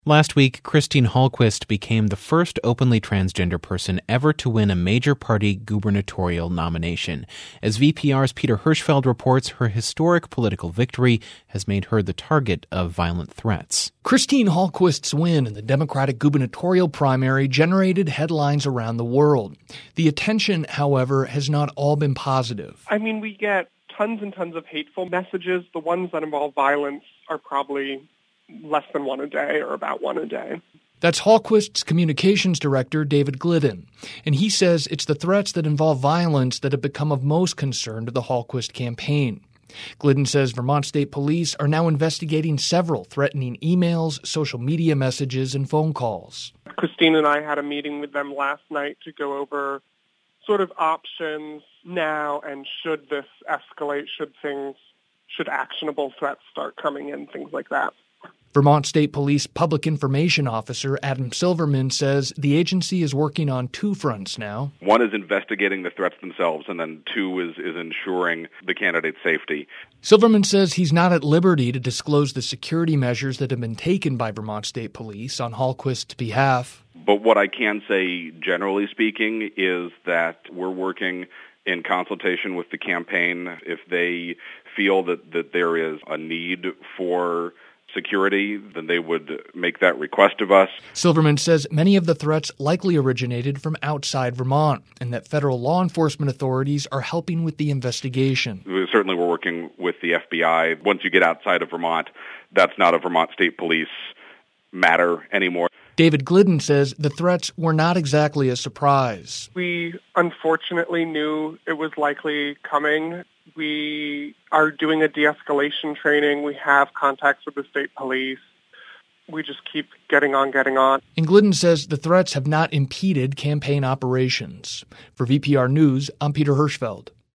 Last week, Christine Hallquist became the first openly transgender person ever to win a major party gubernatorial nomination. As VPR's Peter Hirschfeld reports, her historic political victory has made her the target of violent threats. Christine Hallquist's win in the Democratic gubernatorial primary generated headlines around the world. The attention, however, has not all been positive. We get tons and tons of hateful messages. The ones that involve violence are probably less than one a day or about one a day. That's Hallquist's communications director, David Glidden. And he says it's the threats that involve violence that have become of most concern to the Hallquist campaign. Glidden says Vermont State Police are now investigating several threatening emails, social media messages, and phone calls. Christine and I had a meeting with them last night to go over sort of options now and should this escalate, should actionable threats start coming in, things like that. Vermont State Police Public Information Officer Adam Silverman says the agency is working on two fronts now. One is investigating the threats themselves, and then two is ensuring the candidate's safety. Silverman says he's not at liberty to disclose the security measures that have been taken by Vermont State Police on Hallquist's behalf. But what I can say, generally speaking, is that we're working in consultation with the campaign. If they feel that there is a need for security, then they would make that request of us. Silverman says many of the threats likely originated from outside Vermont and that federal law enforcement authorities are helping with the investigation. Certainly we're working with the FBI. Once you get outside of Vermont, that's not a Vermont State Police matter anymore. David Glidden says the threats were not exactly a surprise. We unfortunately knew it was likely coming. We are doing a de-escalation training. We have contacts with the state police. We just keep getting on. And Glidden says the threats have not impeded campaign operations. For VPR News, I'm Peter Hirschfeld.